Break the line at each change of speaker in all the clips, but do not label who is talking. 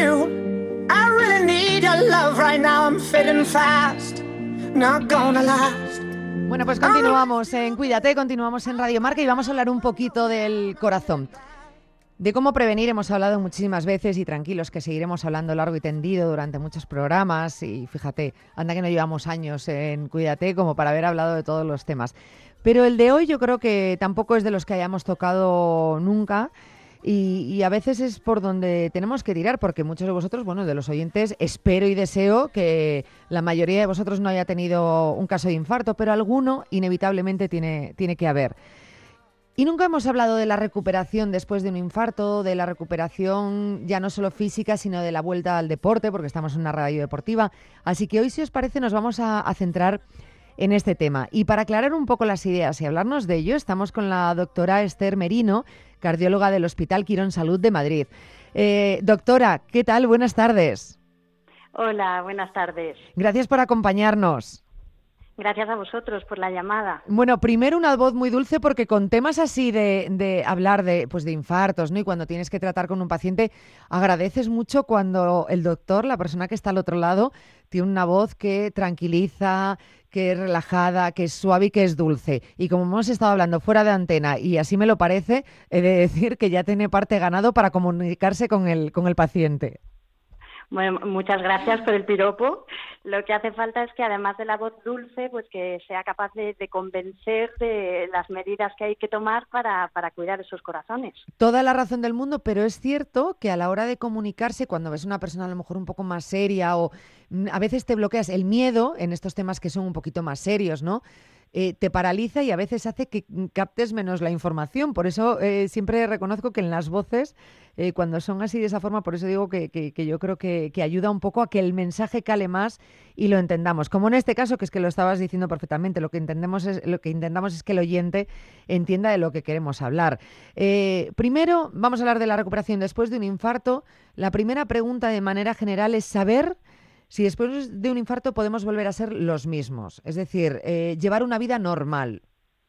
you. I really need your love right now. I'm fading fast, not gonna last.
Bueno, pues continuamos en Cuídate, continuamos en Radio Marca y vamos a hablar un poquito del corazón. De cómo prevenir hemos hablado muchísimas veces y tranquilos que seguiremos hablando largo y tendido durante muchos programas y fíjate, anda que no llevamos años en Cuídate como para haber hablado de todos los temas. Pero el de hoy yo creo que tampoco es de los que hayamos tocado nunca y a veces es por donde tenemos que tirar porque muchos de vosotros, bueno, de los oyentes, espero y deseo que la mayoría de vosotros no haya tenido un caso de infarto, pero alguno inevitablemente tiene que haber. Y nunca hemos hablado de la recuperación después de un infarto, de la recuperación ya no solo física, sino de la vuelta al deporte, porque estamos en una radio deportiva. Así que hoy, si os parece, nos vamos a centrar en este tema. Y para aclarar un poco las ideas y hablarnos de ello, estamos con la doctora Esther Merino, cardióloga del Hospital Quirón Salud de Madrid. Doctora, ¿qué tal? Buenas tardes.
Hola, buenas tardes.
Gracias por acompañarnos.
Gracias a vosotros por la llamada.
Bueno, primero una voz muy dulce porque con temas así de hablar de infartos, ¿no? Y cuando tienes que tratar con un paciente, agradeces mucho cuando el doctor, la persona que está al otro lado, tiene una voz que tranquiliza, que es relajada, que es suave y que es dulce. Y como hemos estado hablando fuera de antena y así me lo parece, he de decir que ya tiene parte ganado para comunicarse con el paciente.
Bueno, muchas gracias por el piropo. Lo que hace falta es que además de la voz dulce, pues que sea capaz de convencer de las medidas que hay que tomar para cuidar esos corazones.
Toda la razón del mundo, pero es cierto que a la hora de comunicarse, cuando ves una persona a lo mejor un poco más seria o a veces te bloqueas el miedo en estos temas que son un poquito más serios, ¿no? Te paraliza y a veces hace que captes menos la información. Por eso siempre reconozco que en las voces, cuando son así de esa forma, por eso digo que yo creo que ayuda un poco a que el mensaje cale más y lo entendamos. Como en este caso, que es que lo estabas diciendo perfectamente, lo que intentamos es que el oyente entienda de lo que queremos hablar. Primero, vamos a hablar de la recuperación después de un infarto. La primera pregunta de manera general es saber si después de un infarto podemos volver a ser los mismos, es decir, llevar una vida normal.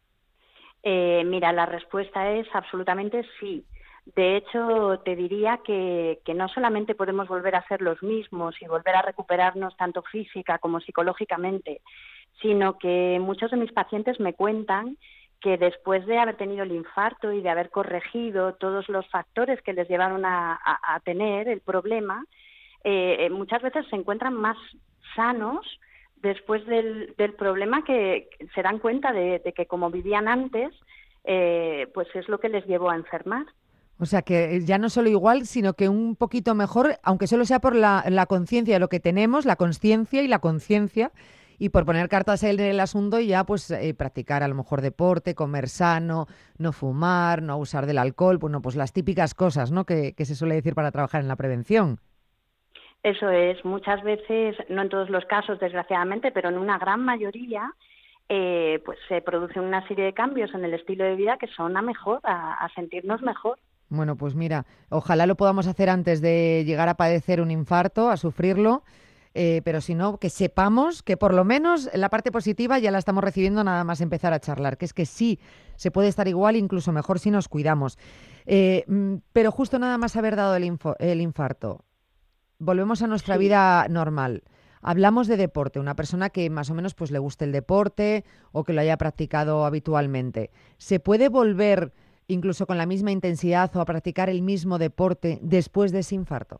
Mira, la respuesta es absolutamente sí. De hecho, te diría que no solamente podemos volver a ser los mismos y volver a recuperarnos tanto física como psicológicamente, sino que muchos de mis pacientes me cuentan que después de haber tenido el infarto y de haber corregido todos los factores que les llevaron a tener el problema, muchas veces se encuentran más sanos después del problema, que se dan cuenta de que como vivían antes, pues es lo que les llevó a enfermar.
O sea, que ya no solo igual, sino que un poquito mejor, aunque solo sea por la conciencia de lo que tenemos, la consciencia y la conciencia, y por poner cartas en el asunto y ya pues practicar a lo mejor deporte, comer sano, no fumar, no abusar del alcohol, bueno, pues las típicas cosas, ¿no?, que se suele decir para trabajar en la prevención.
Eso es, muchas veces, no en todos los casos desgraciadamente, pero en una gran mayoría, pues se producen una serie de cambios en el estilo de vida que son a mejor, a sentirnos mejor.
Bueno, pues mira, ojalá lo podamos hacer antes de llegar a padecer un infarto, a sufrirlo, pero si no, que sepamos que por lo menos la parte positiva ya la estamos recibiendo nada más empezar a charlar, que es que sí, se puede estar igual, incluso mejor si nos cuidamos. Pero justo nada más haber dado el infarto, volvemos a nuestra vida normal. Hablamos de deporte, una persona que más o menos pues le guste el deporte o que lo haya practicado habitualmente. ¿Se puede volver incluso con la misma intensidad o a practicar el mismo deporte después de ese infarto?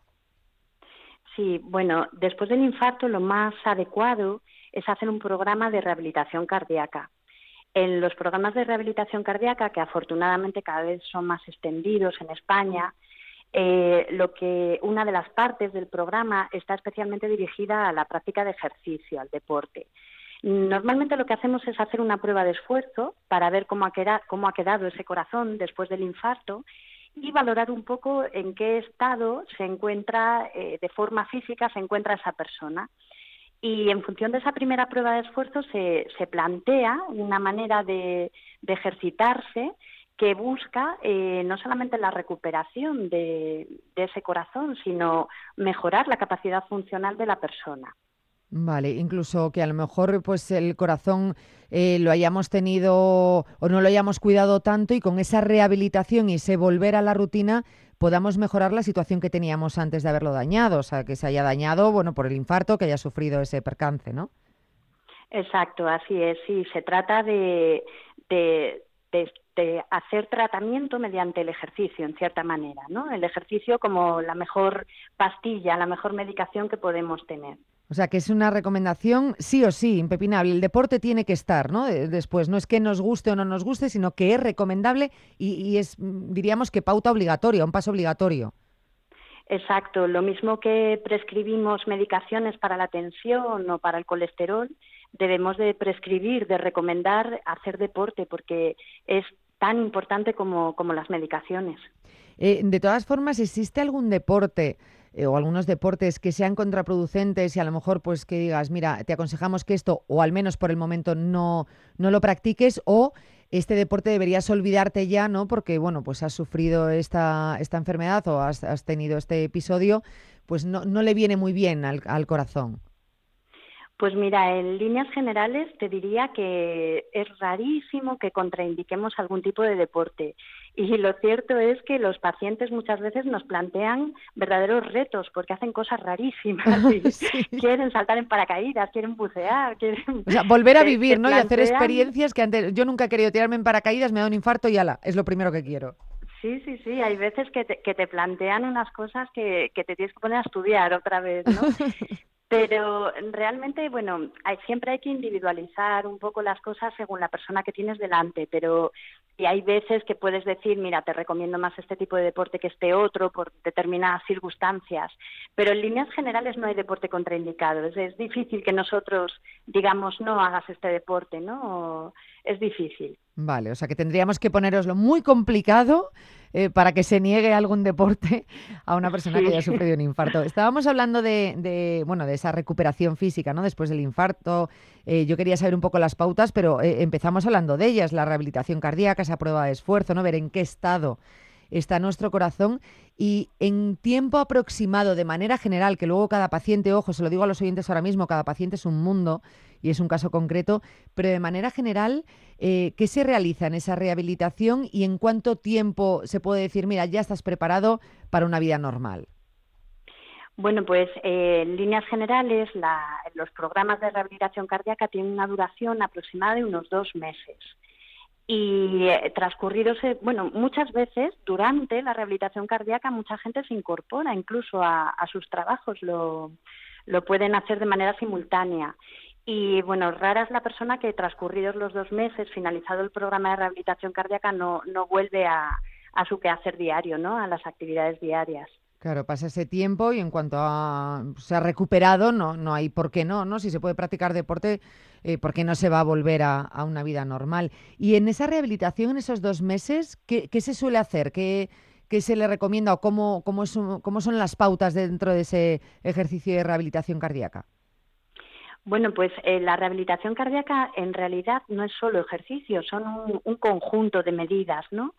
Sí, bueno, después del infarto lo más adecuado es hacer un programa de rehabilitación cardíaca. En los programas de rehabilitación cardíaca, que afortunadamente cada vez son más extendidos en España, una de las partes del programa está especialmente dirigida a la práctica de ejercicio, al deporte. Normalmente lo que hacemos es hacer una prueba de esfuerzo para ver cómo ha quedado ese corazón después del infarto y valorar un poco en qué estado se encuentra, de forma física, se encuentra esa persona. Y en función de esa primera prueba de esfuerzo se plantea una manera de ejercitarse que busca no solamente la recuperación de ese corazón, sino mejorar la capacidad funcional de la persona.
Vale, incluso que a lo mejor pues el corazón lo hayamos tenido o no lo hayamos cuidado tanto y con esa rehabilitación y ese volver a la rutina podamos mejorar la situación que teníamos antes de haberlo dañado, o sea, que se haya dañado, bueno, por el infarto, que haya sufrido ese percance, ¿no?
Exacto, así es. Sí, se trata de hacer tratamiento mediante el ejercicio, en cierta manera, ¿no? El ejercicio como la mejor pastilla, la mejor medicación que podemos tener.
O sea, que es una recomendación sí o sí, impepinable. El deporte tiene que estar, ¿no? Después, no es que nos guste o no nos guste, sino que es recomendable y es, diríamos que pauta obligatoria, un paso obligatorio.
Exacto, lo mismo que prescribimos medicaciones para la tensión o para el colesterol, debemos de prescribir, de recomendar hacer deporte porque es tan importante como las medicaciones.
De todas formas, ¿existe algún deporte o algunos deportes que sean contraproducentes y a lo mejor pues que digas, mira, te aconsejamos que esto o al menos por el momento no lo practiques o este deporte deberías olvidarte ya, ¿no? Porque, bueno, pues has sufrido esta enfermedad o has tenido este episodio, pues no le viene muy bien al corazón?
Pues mira, en líneas generales te diría que es rarísimo que contraindiquemos algún tipo de deporte. Y lo cierto es que los pacientes muchas veces nos plantean verdaderos retos porque hacen cosas rarísimas. Y
Sí.
quieren saltar en paracaídas, quieren bucear, quieren...
O sea, volver a vivir, ¿no? Y hacer
plantean...
experiencias que antes... Yo nunca he querido tirarme en paracaídas, me da un infarto y ala, es lo primero que quiero.
Sí, hay veces que te plantean unas cosas que te tienes que poner a estudiar otra vez, ¿no? Pero realmente, bueno, siempre hay que individualizar un poco las cosas según la persona que tienes delante, pero y hay veces que puedes decir, mira, te recomiendo más este tipo de deporte que este otro por determinadas circunstancias, pero en líneas generales no hay deporte contraindicado. Es difícil que nosotros digamos, no hagas este deporte, ¿no? Es difícil.
Vale, o sea que tendríamos que poneroslo muy complicado para que se niegue algún deporte a una persona que haya sufrido un infarto. Estábamos hablando de esa recuperación física, ¿no? Después del infarto. Yo quería saber un poco las pautas, pero empezamos hablando de ellas, la rehabilitación cardíaca, esa prueba de esfuerzo, ¿no? Ver en qué estado está nuestro corazón y en tiempo aproximado, de manera general, que luego cada paciente, ojo, se lo digo a los oyentes ahora mismo, cada paciente es un mundo y es un caso concreto, pero de manera general, ¿qué se realiza en esa rehabilitación y en cuánto tiempo se puede decir, mira, ya estás preparado para una vida normal?
Bueno, pues en líneas generales, los programas de rehabilitación cardíaca tienen una duración aproximada de unos 2 meses. Y transcurridos, muchas veces durante la rehabilitación cardíaca mucha gente se incorpora incluso a sus trabajos, lo pueden hacer de manera simultánea. Y bueno, rara es la persona que transcurridos los 2 meses, finalizado el programa de rehabilitación cardíaca, no vuelve a su quehacer diario, ¿no? A las actividades diarias.
Claro, pasa ese tiempo y en cuanto se ha recuperado, no hay por qué no. Si se puede practicar deporte, ¿por qué no se va a volver a una vida normal? Y en esa rehabilitación, en esos 2 meses, ¿qué se suele hacer? ¿Qué se le recomienda o cómo son las pautas dentro de ese ejercicio de rehabilitación cardíaca?
Bueno, pues la rehabilitación cardíaca en realidad no es solo ejercicio, son un conjunto de medidas, ¿no?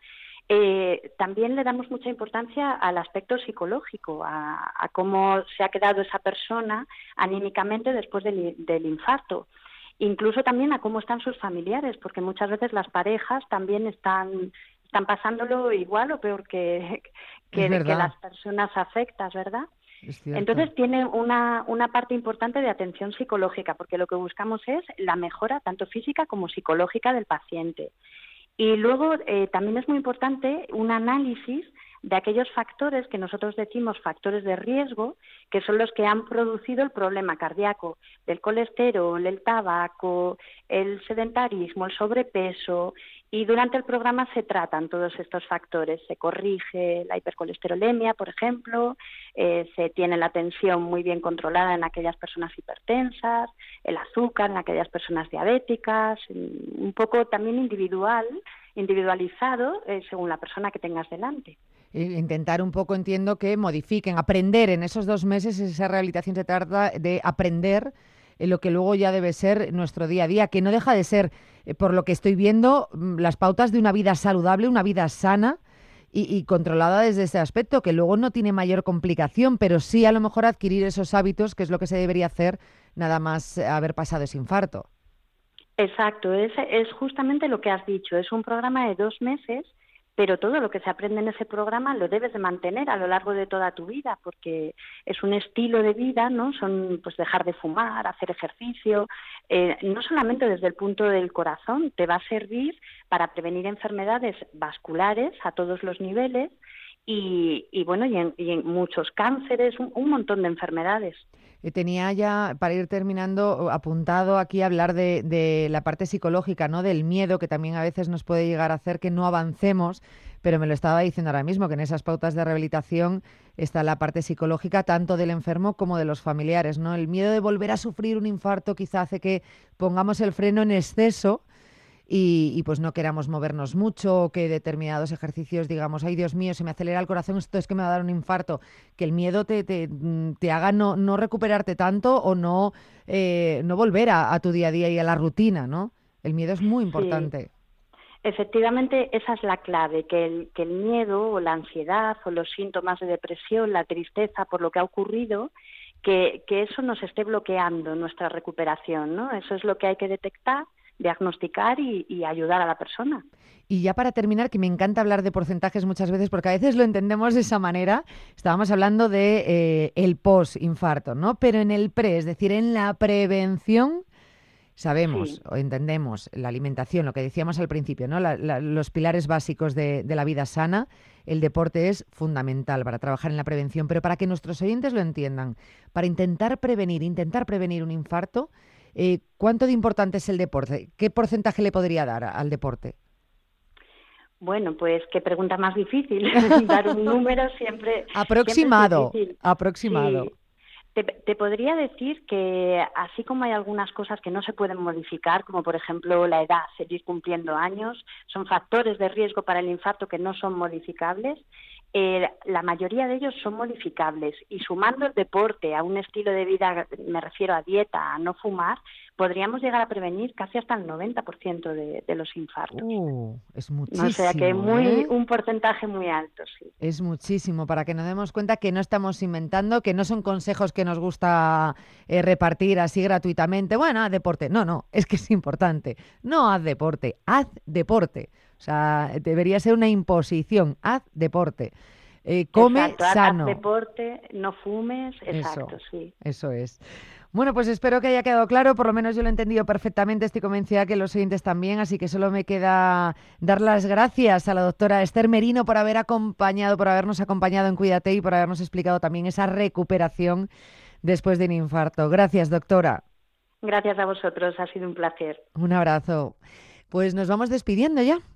También le damos mucha importancia al aspecto psicológico, a cómo se ha quedado esa persona anímicamente después del infarto. Incluso también a cómo están sus familiares, porque muchas veces las parejas también están pasándolo igual o peor que las personas afectadas, ¿verdad? Entonces tiene una parte importante de atención psicológica, porque lo que buscamos es la mejora tanto física como psicológica del paciente. Y luego también es muy importante un análisis de aquellos factores que nosotros decimos factores de riesgo, que son los que han producido el problema cardíaco, del colesterol, el tabaco, el sedentarismo, el sobrepeso, y durante el programa se tratan todos estos factores. Se corrige la hipercolesterolemia, por ejemplo, se tiene la tensión muy bien controlada en aquellas personas hipertensas, el azúcar en aquellas personas diabéticas, un poco también individualizado según la persona que tengas delante.
Intentar un poco, entiendo, que modifiquen, aprender en esos 2 meses, esa rehabilitación se trata de aprender lo que luego ya debe ser nuestro día a día, que no deja de ser, por lo que estoy viendo, las pautas de una vida saludable, una vida sana y controlada desde ese aspecto, que luego no tiene mayor complicación, pero sí a lo mejor adquirir esos hábitos, que es lo que se debería hacer nada más haber pasado ese infarto.
Exacto, es justamente lo que has dicho. Es un programa de 2 meses, pero todo lo que se aprende en ese programa lo debes de mantener a lo largo de toda tu vida, porque es un estilo de vida, ¿no? Son, pues, dejar de fumar, hacer ejercicio, no solamente desde el punto del corazón, te va a servir para prevenir enfermedades vasculares a todos los niveles y bueno, y en muchos cánceres, un montón de enfermedades.
Tenía ya, para ir terminando, apuntado aquí a hablar de la parte psicológica, ¿no? Del miedo, que también a veces nos puede llegar a hacer que no avancemos, pero me lo estaba diciendo ahora mismo, que en esas pautas de rehabilitación está la parte psicológica tanto del enfermo como de los familiares, ¿no? El miedo de volver a sufrir un infarto quizá hace que pongamos el freno en exceso y pues no queramos movernos mucho, o que determinados ejercicios digamos, ay Dios mío, se me acelera el corazón, esto es que me va a dar un infarto, que el miedo te haga no recuperarte tanto o no volver a tu día a día y a la rutina, ¿no? El miedo es muy importante.
Sí. Efectivamente, esa es la clave, que el miedo o la ansiedad o los síntomas de depresión, la tristeza por lo que ha ocurrido, que eso nos esté bloqueando nuestra recuperación, ¿no? Eso es lo que hay que detectar, diagnosticar y ayudar a la persona.
Y ya para terminar, que me encanta hablar de porcentajes muchas veces porque a veces lo entendemos de esa manera, estábamos hablando de el post-infarto, ¿no? Pero en el pre, es decir, en la prevención, sabemos o entendemos la alimentación, lo que decíamos al principio, ¿no? Los pilares básicos de la vida sana, el deporte es fundamental para trabajar en la prevención, pero para que nuestros oyentes lo entiendan, para intentar prevenir un infarto, ¿cuánto de importante es el deporte? ¿Qué porcentaje le podría dar al deporte?
Bueno, pues qué pregunta más difícil. Dar un número siempre.
Aproximado.
Siempre es difícil.
Aproximado.
Sí. Te podría decir que así como hay algunas cosas que no se pueden modificar, como por ejemplo la edad, seguir cumpliendo años, son factores de riesgo para el infarto que no son modificables, la mayoría de ellos son modificables y sumando el deporte a un estilo de vida, me refiero a dieta, a no fumar, podríamos llegar a prevenir casi hasta el 90% de los infartos.
Es muchísimo.
O sea que un porcentaje muy alto, sí.
Es muchísimo, para que nos demos cuenta que no estamos inventando, que no son consejos que nos gusta repartir así gratuitamente. Bueno, haz deporte. No, es que es importante. No haz deporte, haz deporte. O sea, debería ser una imposición. Haz deporte. Come
exacto,
sano.
Haz deporte, no fumes, exacto, sí.
Eso es. Bueno, pues espero que haya quedado claro, por lo menos yo lo he entendido perfectamente, estoy convencida que los oyentes también, así que solo me queda dar las gracias a la doctora Esther Merino por habernos acompañado en Cuídate y por habernos explicado también esa recuperación después de un infarto. Gracias, doctora.
Gracias a vosotros, ha sido un placer.
Un abrazo. Pues nos vamos despidiendo ya.